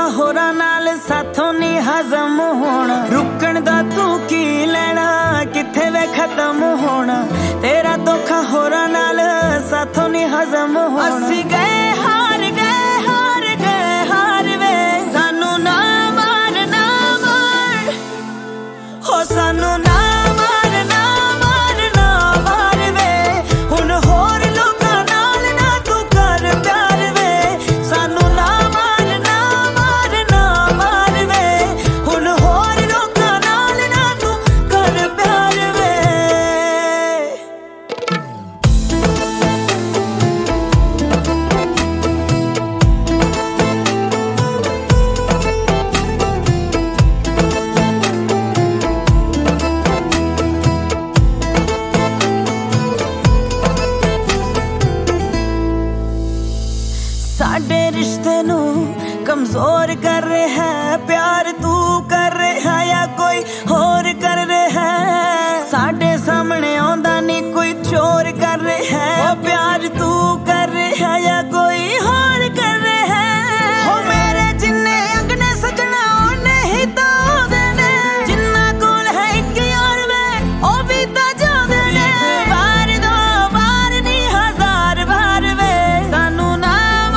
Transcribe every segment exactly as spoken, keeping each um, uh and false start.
होरां नाल साथों नहीं हजम होना। रुकण दा तू की लेना किथे वे खत्म होना। तेरा धोखा होरां नाल साथों नहीं हजम होना। असी गए हार गए हार गए हार वे सानू ना मार ना मार हो सानू ना साडे रिश्ते नू कमजोर कर रहे है प्यार तू कर रहे है या कोई होर कर रहे है। साडे सामने आंदा नहीं कोई चोर कर रहे है। प्यार तू कर रहे है या कोई होर कर रहे है। हो मेरे जिन्ने अंगने सजना ओने ही तो देने जिन्ना कोल है एक यार वे ओ भी तो जो देने। बार दो बार नहीं हजार बार वे सानू ना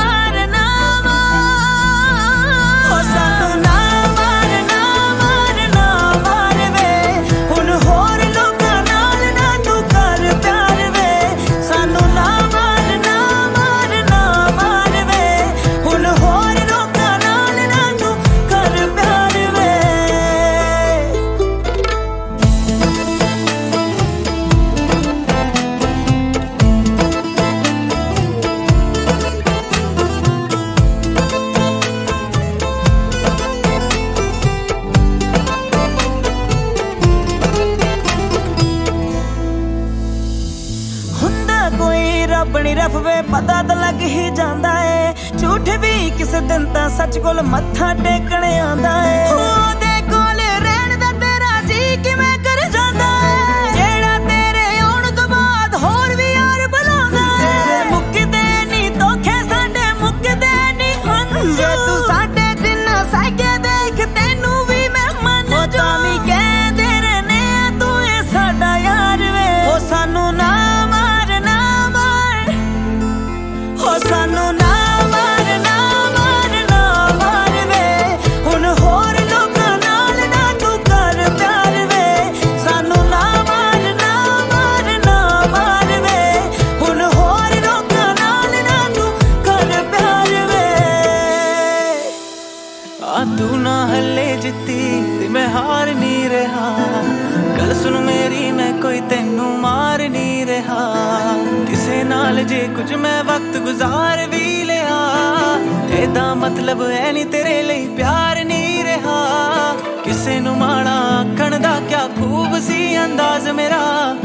अपनी रफवे पता तो लग ही जाता है। झूठ भी किसी दिन ता सच कोल मत्था टेकने आंदा है। ओदे कोल रहन दा तेरा जी किवें कर जांदा है। जेड़ा तेरे आउण तो बाद होर भी यार बुलांदा है। मुक्कदे नहीं धोखे साडे मुक्कदे नहीं हंझू। जे तू साडे दिन साके देख तैनू भी मैं मन जो तावी कह दे रहने तू ए साडा यार वे ओ सानू ना सानू ना मार ना मार ना मार वे हुण होर लोकां नाल ना तू कर प्यार वे। सानू ना मार ना मार ना मार वे हुण होर लोकां नाल ना तू कर प्यार वे। आ तू ना हले जित्ती ते मैं हार नहीं रहा। गल सुन मेरी मैं कोई तेनू मार नहीं रहा। किसे नाल जे कुछ मैं वक्त गुजार भी लिया एदा मतलब है नहीं तेरे लिए प्यार नहीं रहा। किसे नू माड़ा आखण दा क्या खूब सी अंदाज मेरा